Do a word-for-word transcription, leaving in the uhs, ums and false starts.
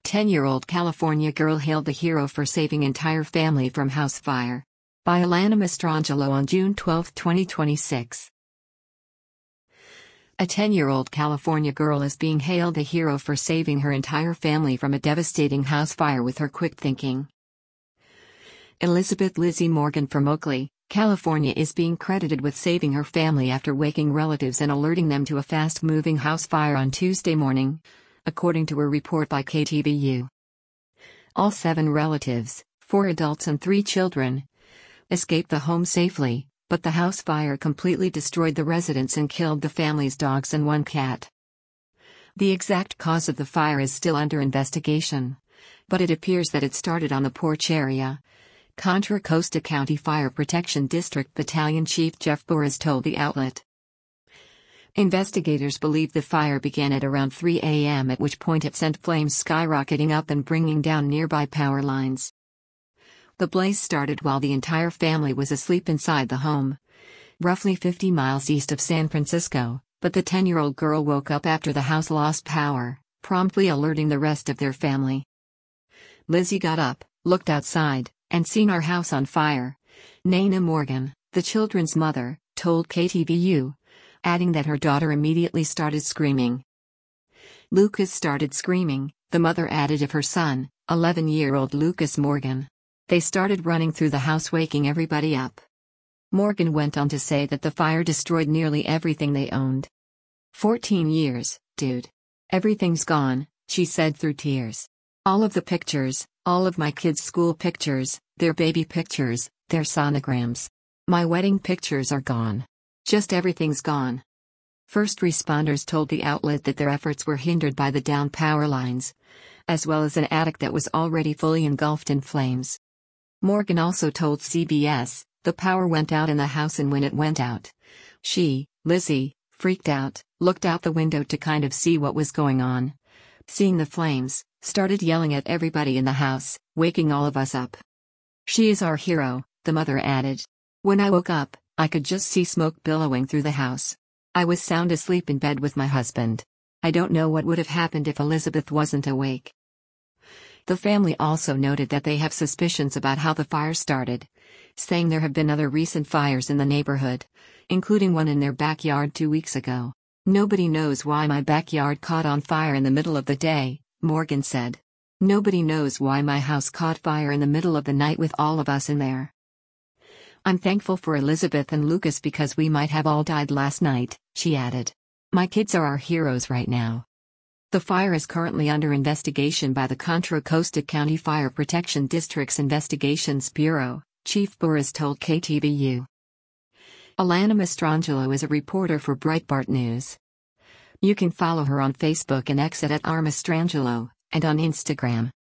ten-year-old California girl hailed the hero for saving entire family from house fire. By Alana Mastrangelo on June twelfth, twenty twenty-six. A ten-year-old California girl is being hailed a hero for saving her entire family from a devastating house fire with her quick thinking. Elizabeth Lizzie Morgan from Oakley, California is being credited with saving her family after waking relatives and alerting them to a fast-moving house fire on Tuesday morning, according to a report by K T V U. All seven relatives, four adults and three children, escaped the home safely, but the house fire completely destroyed the residence and killed the family's dogs and one cat. The exact cause of the fire is still under investigation, but it appears that it started on the porch area. Contra Costa County Fire Protection District Battalion Chief Jeff Burris told the outlet. Investigators believe the fire began at around three a m at which point it sent flames skyrocketing up and bringing down nearby power lines. The blaze started while the entire family was asleep inside the home, roughly fifty miles east of San Francisco, but the ten-year-old girl woke up after the house lost power, promptly alerting the rest of their family. Lizzie got up, looked outside, and seen our house on fire, Nana Morgan, the children's mother, told K T V U, adding that her daughter immediately started screaming. Lucas started screaming, the mother added of her son, eleven-year-old Lucas Morgan. They started running through the house, waking everybody up. Morgan went on to say that the fire destroyed nearly everything they owned. fourteen years, dude. Everything's gone, she said through tears. All of the pictures, all of my kids' school pictures, their baby pictures, their sonograms. My wedding pictures are gone. Just everything's gone. First responders told the outlet that their efforts were hindered by the down power lines, as well as an attic that was already fully engulfed in flames. Morgan also told C B S, the power went out in the house, and when it went out, she, Lizzie, freaked out, looked out the window to kind of see what was going on. Seeing the flames, started yelling at everybody in the house, waking all of us up. She is our hero, the mother added. When I woke up, I could just see smoke billowing through the house. I was sound asleep in bed with my husband. I don't know what would have happened if Elizabeth wasn't awake. The family also noted that they have suspicions about how the fire started, saying there have been other recent fires in the neighborhood, including one in their backyard two weeks ago. Nobody knows why my backyard caught on fire in the middle of the day, Morgan said. Nobody knows why my house caught fire in the middle of the night with all of us in there. I'm thankful for Elizabeth and Lucas because we might have all died last night, she added. My kids are our heroes right now. The fire is currently under investigation by the Contra Costa County Fire Protection District's Investigations Bureau, Chief Burris told K T V U. Alana Mastrangelo is a reporter for Breitbart News. You can follow her on Facebook and X at R Mastrangelo, and on Instagram.